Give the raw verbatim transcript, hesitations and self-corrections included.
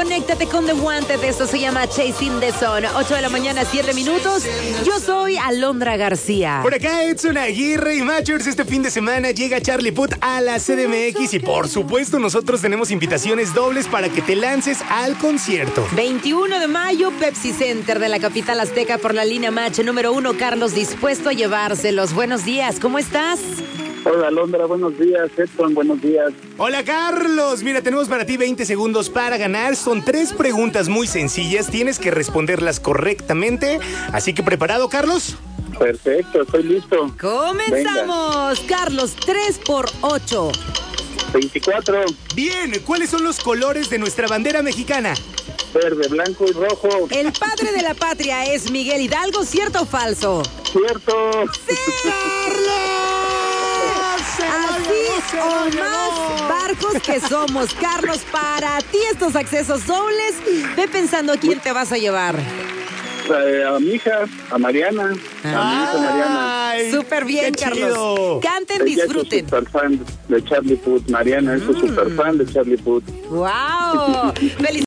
conéctate con The Wanted. Esto se llama Chasing the Sun. ocho de la mañana, siete minutos. Yo soy Alondra García. Por acá Edson Aguirre y Machers. Este fin de semana llega Charlie Puth a la C D M X y por supuesto nosotros tenemos invitaciones dobles para que te lances al concierto. veintiuno de mayo, Pepsi Center de la capital azteca por la línea Match número uno. Carlos, dispuesto a llevárselos. Buenos días, ¿cómo estás? Hola, Alondra, buenos días. Edson, buenos días. Hola, Carlos. Mira, tenemos para ti veinte segundos para ganar. Son tres preguntas muy sencillas. Tienes que responderlas correctamente. Así que, ¿preparado, Carlos? Perfecto, estoy listo. ¡Comenzamos! Venga. Carlos, tres por ocho. veinticuatro. Bien, ¿cuáles son los colores de nuestra bandera mexicana? Verde, blanco y rojo. El padre de la patria es Miguel Hidalgo, ¿cierto o falso? Cierto. ¡Sí! Así o más barcos que somos. Carlos, para ti estos accesos dobles. Ve pensando a quién te vas a llevar. Eh, a mi hija, a Mariana. A mi hija Mariana. Súper bien, Carlos. Canten, Ella disfruten. es súper fan de Charlie Puth. Mariana es mm. súper fan de Charlie Puth. ¡Wow! ¡Felicidades!